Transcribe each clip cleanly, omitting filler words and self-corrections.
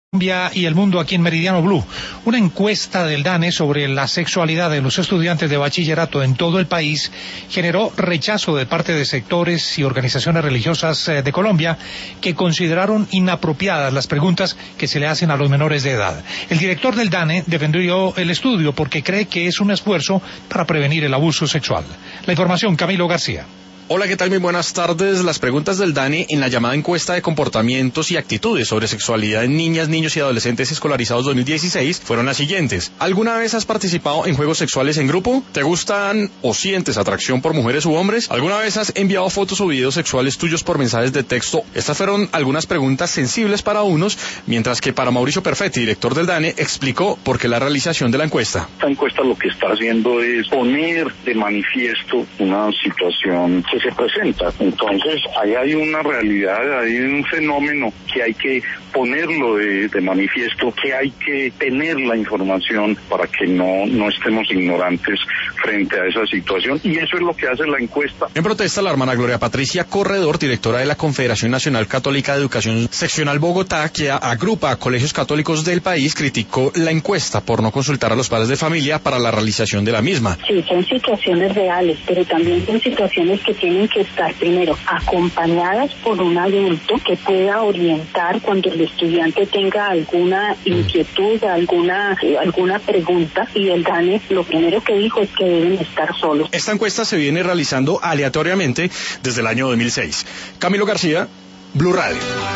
Colombia y el mundo aquí en Meridiano Blue. Una encuesta del DANE sobre la sexualidad de los estudiantes de bachillerato en todo el país generó rechazo de parte de sectores y organizaciones religiosas de Colombia que consideraron inapropiadas las preguntas que se le hacen a los menores de edad. El director del DANE defendió el estudio porque cree que es un esfuerzo para prevenir el abuso sexual. La información, Camilo García. Hola, ¿qué tal? Muy buenas tardes. Las preguntas del DANE en la llamada encuesta de comportamientos y actitudes sobre sexualidad en niñas, niños y adolescentes escolarizados 2016 fueron las siguientes. ¿Alguna vez has participado en juegos sexuales en grupo? ¿Te gustan o sientes atracción por mujeres u hombres? ¿Alguna vez has enviado fotos o videos sexuales tuyos por mensajes de texto? Estas fueron algunas preguntas sensibles para unos, mientras que para Mauricio Perfetti, director del DANE, explicó por qué la realización de la encuesta. Esta encuesta lo que está haciendo es poner de manifiesto una situación que se presenta. Entonces, ahí hay una realidad, hay un fenómeno que hay que ponerlo de manifiesto, que hay que tener la información para que no estemos ignorantes frente a esa situación, y eso es lo que hace la encuesta. En protesta, la hermana Gloria Patricia Corredor, directora de la Confederación Nacional Católica de Educación Seccional Bogotá, que agrupa a colegios católicos del país, criticó la encuesta por no consultar a los padres de familia para la realización de la misma. Sí, son situaciones reales, pero también son situaciones que tienen que estar primero acompañadas por un adulto que pueda orientar cuando el estudiante tenga alguna inquietud, alguna pregunta, y el DANE lo primero que dijo es que deben estar solos. Esta encuesta se viene realizando aleatoriamente desde el año 2006. Camilo García, Blue Radio.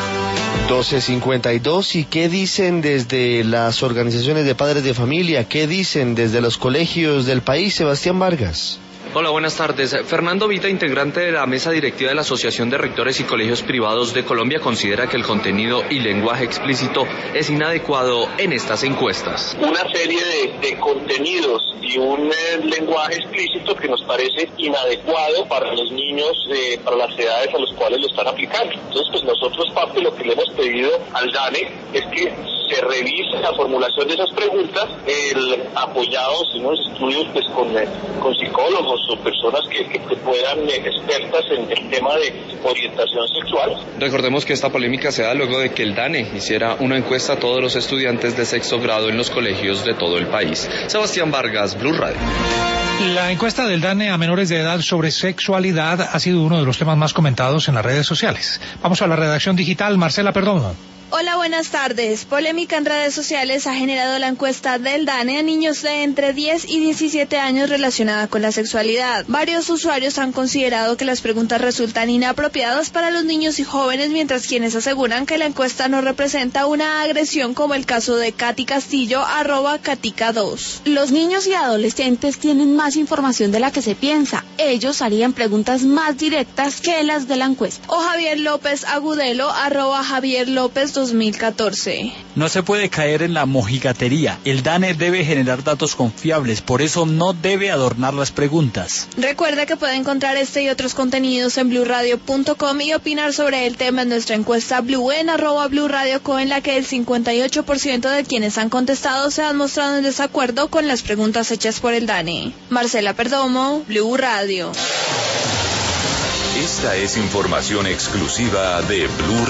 12:52. ¿Y qué dicen desde las organizaciones de padres de familia? ¿Qué dicen desde los colegios del país, Sebastián Vargas? Hola, buenas tardes. Fernando Vita, integrante de la mesa directiva de la Asociación de Rectores y Colegios Privados de Colombia, considera que el contenido y lenguaje explícito es inadecuado en estas encuestas. Una serie de contenidos y un lenguaje explícito que nos parece inadecuado para los niños, para las edades a las cuales lo están aplicando. Entonces, pues nosotros parte de lo que le hemos pedido al DANE es que se revise la formulación de esas preguntas, apoyados en unos estudios pues con psicólogos o personas que puedan, expertas en el tema de orientación sexual. Recordemos que esta polémica se da luego de que el DANE hiciera una encuesta a todos los estudiantes de sexto grado en los colegios de todo el país. Sebastián Vargas, Blue Radio. La encuesta del DANE a menores de edad sobre sexualidad ha sido uno de los temas más comentados en las redes sociales. Vamos a la redacción digital. Marcela Perdomo. Hola, buenas tardes. Polémica en redes sociales ha generado la encuesta del DANE a niños de entre 10 y 17 años relacionada con la sexualidad. Varios usuarios han considerado que las preguntas resultan inapropiadas para los niños y jóvenes, mientras quienes aseguran que la encuesta no representa una agresión, como el caso de Katy Castillo, @Katica2. Los niños y adolescentes tienen más información de la que se piensa. Ellos harían preguntas más directas que las de la encuesta. O Javier López Agudelo, @JavierLópez 2014. No se puede caer en la mojigatería. El DANE debe generar datos confiables, por eso no debe adornar las preguntas. Recuerda que puede encontrar este y otros contenidos en bluradio.com y opinar sobre el tema en nuestra encuesta Blue en @BlueRadioCo, en la que el 58% de quienes han contestado se han mostrado en desacuerdo con las preguntas hechas por el DANE. Marcela Perdomo, Blue Radio. Esta es información exclusiva de Blue